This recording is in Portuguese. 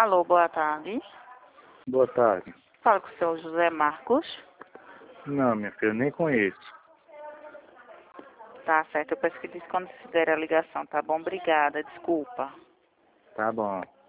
Alô, boa tarde. Boa tarde. Fala com o senhor José Marcos. Não, minha filha, eu nem conheço. Tá certo, eu peço que desconsidere a ligação, tá bom? Obrigada, desculpa. Tá bom.